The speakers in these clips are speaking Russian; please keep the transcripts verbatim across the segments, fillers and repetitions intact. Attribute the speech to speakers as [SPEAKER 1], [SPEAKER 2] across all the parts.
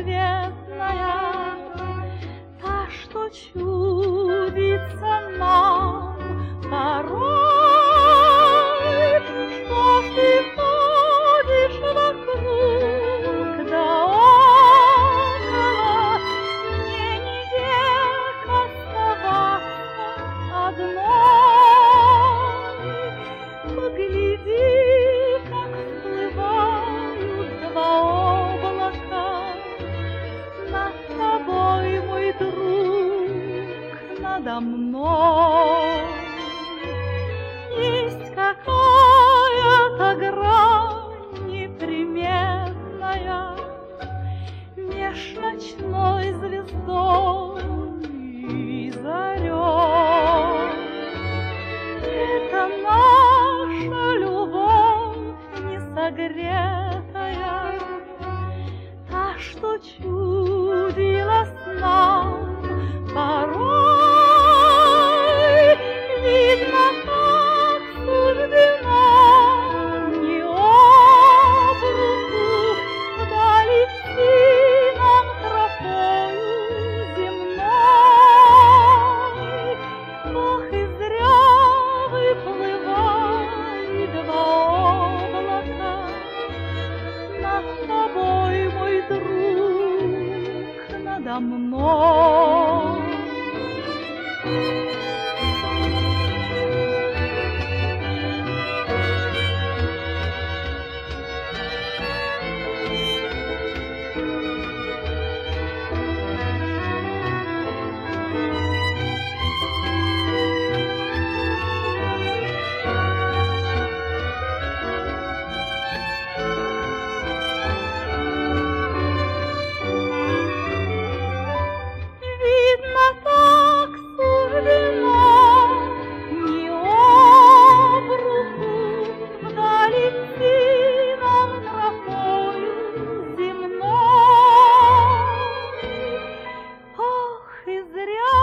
[SPEAKER 1] несусветная, та, что чудится нам порой, что ж ты ходишь вокруг да около, мне не век оставаться одной. Погляди, как всплывают два облака над тобой, мой друг, надо мной. Есть какая-то грань неприметная меж ночной звездой и зарей. Это наша любовь несогретая, та, что чудилась нам порой. Видно, так суждено не об руку вдаль идти нам тропою земной. Ох, и зря выплывали два облака над тобой, мой друг, надо мной. Видно, так суждено не об руку вдаль идти нам тропою земной. Ох, и зря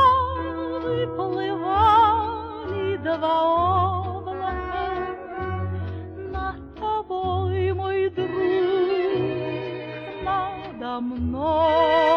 [SPEAKER 1] выплывали два облака над тобой, мой друг, надо мной.